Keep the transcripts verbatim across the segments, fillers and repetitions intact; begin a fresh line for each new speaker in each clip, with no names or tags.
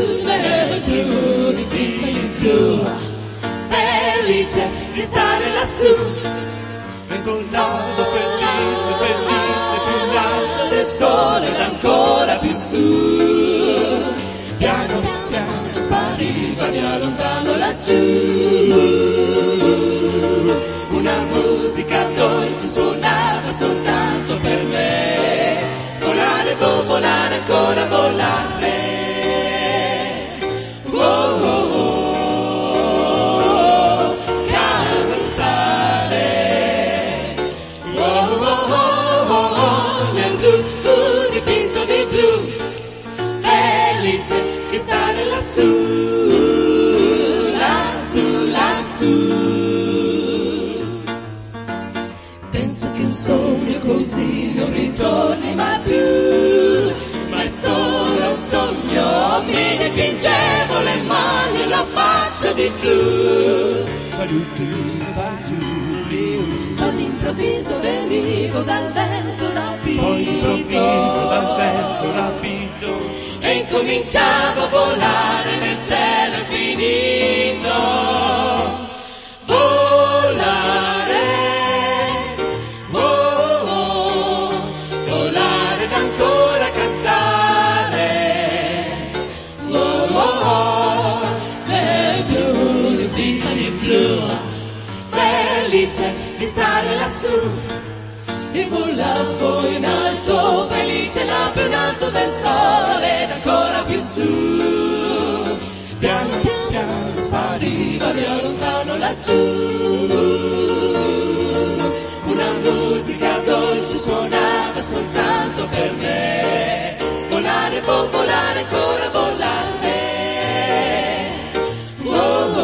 nel blu, dipinto di blu, felice di stare lassù.
Ritornando felice, felice, più in alto
del sole ed ancora più su. Piano piano spariva da lontano laggiù. Una musica dolce suonava soltanto per me. Volare, vo, volare, ancora volare. Oh, oh, oh, cantare. Oh, oh, oh, oh, oh, nel blu, blu, dipinto di blu. Felice di stare lassù, lassù, lassù. Penso che un sogno così non ritorni mai più, ma è solo un sogno. Mi dipingevo le mani e la faccia di blu. All'improvviso venivo dal vento rapito,
poi improvviso dal vento rapito,
e incominciavo a volare nel cielo infinito. Volare, oh, oh, volare ed ancora cantare. Oh, oh, oh, nel blu, dipinto di blu, felice di stare lassù. E volavo in alto, felice labbra in alto del sole ed ancora più su. Piano piano spariva da lontano laggiù. Una musica dolce suonava soltanto per me. Volare, vo, volare, ancora volare. Oh, oh,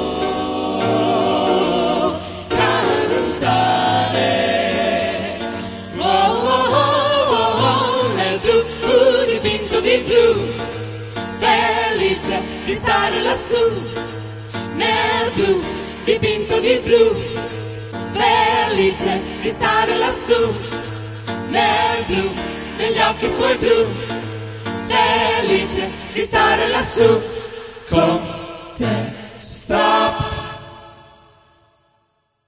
oh, cantare. Oh, oh, oh, oh, nel blu, blu, dipinto di blu. Felice di stare lassù. Nel blu, dipinto di blu. Felice di stare lassù. Nel blu, degli occhi suoi blu. Felice di stare lassù. Con te sta.